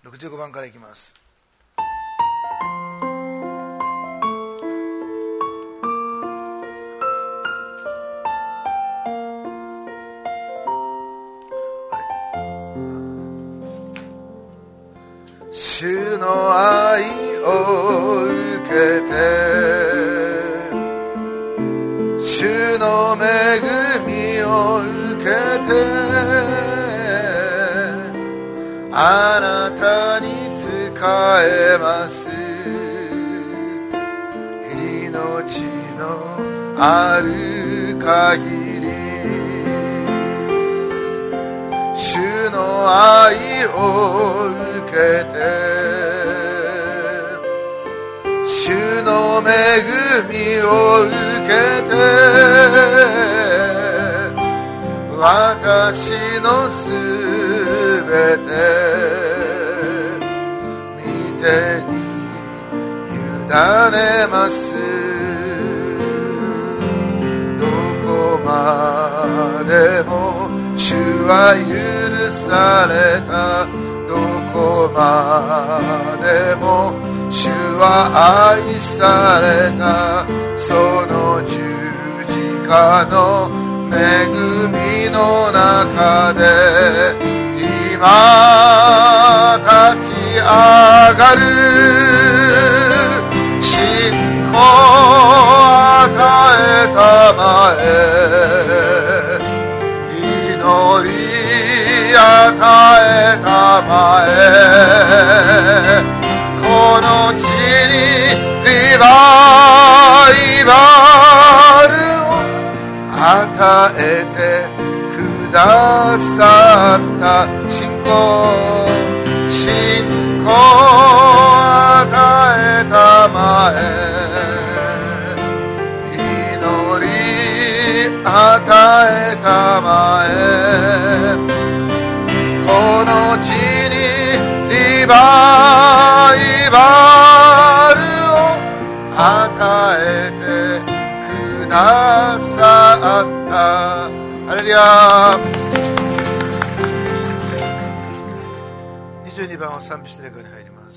65番からいきます。主の愛を受けて、主の恵みを受けて、あなたに仕えます。命のある限り、主の愛を受けて、主の恵みを受けて、私のすべて御手に委ねます。どこまでも主は許された、どこまでも主は愛された。その十字架の恵みの中で今立ち上がる。信仰与えたまえ、祈り与えたまえ、この地にリバイバルを与えてくださった。信仰与えたまえ、祈り与えたまえ、この地にリバイバルを与えてくださった。ハレルヤ。22番を賛美してレコに入ります。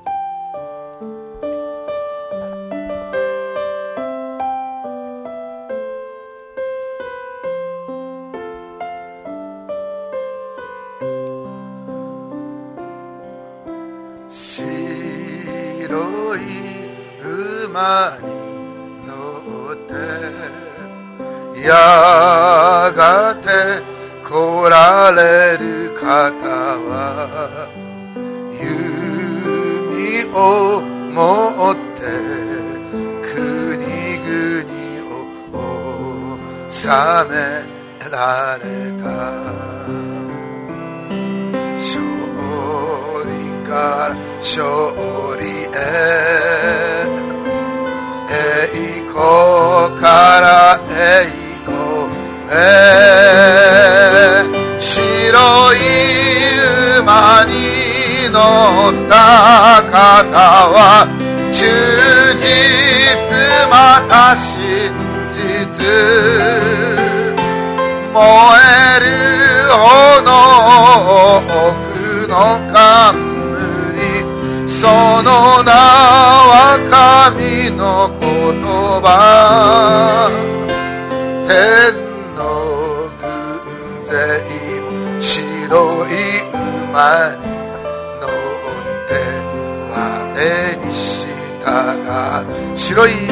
白い馬に乗ってやがて来られる方は、弓を持って国々を治められた。勝利から勝利へ、栄光から栄光へ、白い馬に乗った方は忠実また真実、燃える炎奥の冠、その名は神の言葉。天の軍勢も白い馬に乗って我に従う。白い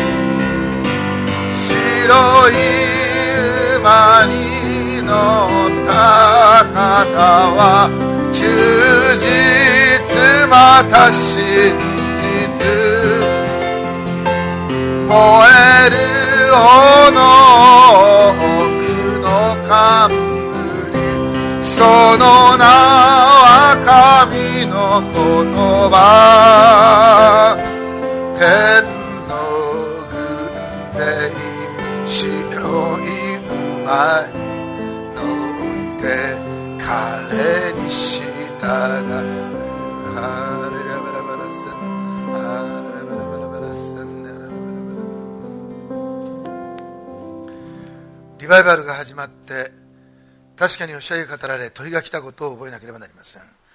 馬に乗った方は忠実また真実、燃える炎奥の冠、その名は神の言葉。天の軍勢白い馬に乗って彼に従う。リバイバルが始まって確かに教えが語られ、問いが来たことを覚えなければなりません。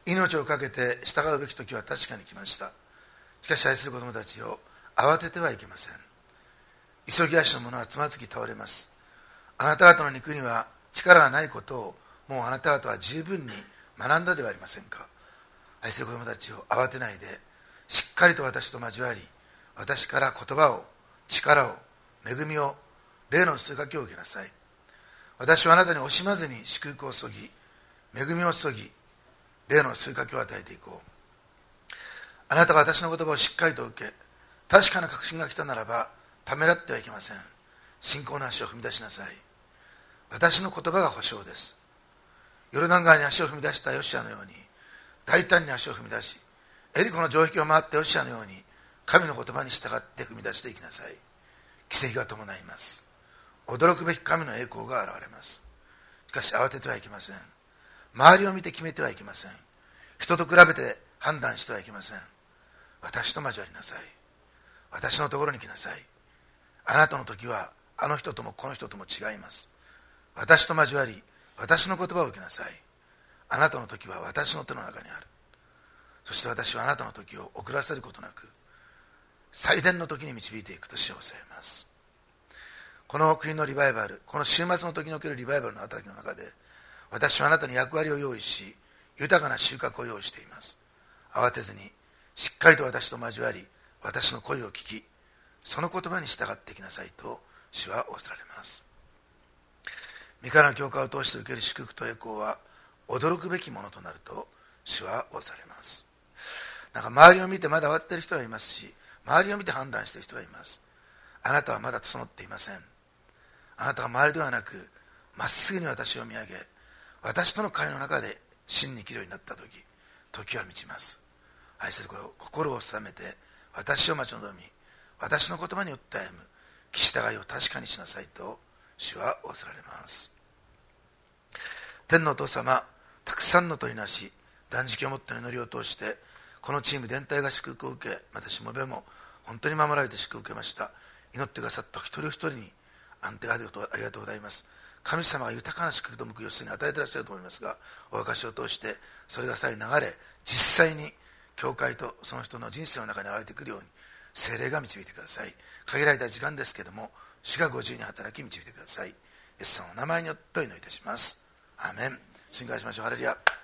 命を懸けて従うべき時は確かに来ました。しかし愛する子供たちを慌ててはいけません。急ぎ足の者はつまずき倒れます。あなた方の肉には力がないことをもうあなた方は十分に学んだではありませんか。愛する子供たちを慌てないでしっかりと私と交わり、私から言葉を、力を、恵みを、霊の注ぎかけを受けなさい。私はあなたに惜しまずに祝福を注ぎ、恵みを注ぎ、霊の注ぎかけを与えていこう。あなたが私の言葉をしっかりと受け、確かな確信が来たならばためらってはいけません。信仰の足を踏み出しなさい。私の言葉が保証です。ヨルダン川に足を踏み出したヨシアのように大胆に足を踏み出し、エリコの城壁を回ったヨシアのように神の言葉に従って踏み出していきなさい。奇跡が伴います。驚くべき神の栄光が現れます。しかし慌ててはいけません。周りを見て決めてはいけません。人と比べて判断してはいけません。私と交わりなさい。私のところに来なさい。あなたの時はあの人ともこの人とも違います。私と交わり、私の言葉を受けなさい。あなたの時は私の手の中にある。そして私はあなたの時を遅らせることなく最善の時に導いていくと主を教えます。この国のリバイバル、この週末の時におけるリバイバルの働きの中で、私はあなたに役割を用意し、豊かな収穫を用意しています。慌てずにしっかりと私と交わり、私の声を聞き、その言葉に従っていきなさいと主は仰せられます。御からの教会を通して受ける祝福と栄光は驚くべきものとなると主は仰せられます。なんか周りを見てまだ終わっている人はいますし、周りを見て判断している人がいます。あなたはまだ整っていません。あなたは周りではなくまっすぐに私を見上げ、私との会の中で真に生きるようになった時は満ちます。愛する子よ、心を収めて私を待ち望み、私の言葉によって歩むき従いを確かにしなさいと主は仰せられます。天のお父様、たくさんの取りなし断食をもっての祈りを通してこのチーム全体が祝福を受け、またしもべも本当に守られて祝福を受けました。祈ってくださった一人一人に安定ありがとうございます。神様が豊かな祝福と報いをすでに与えていらっしゃると思いますが、お証しを通してそれがさえ流れ、実際に教会とその人の人生の中に現れてくるように聖霊が導いてください。限られた時間ですけれども主がご自由に働き導いてください。イエス様の名前によってお祈りいたします。アーメン。信仰しましょう。ハレルヤ。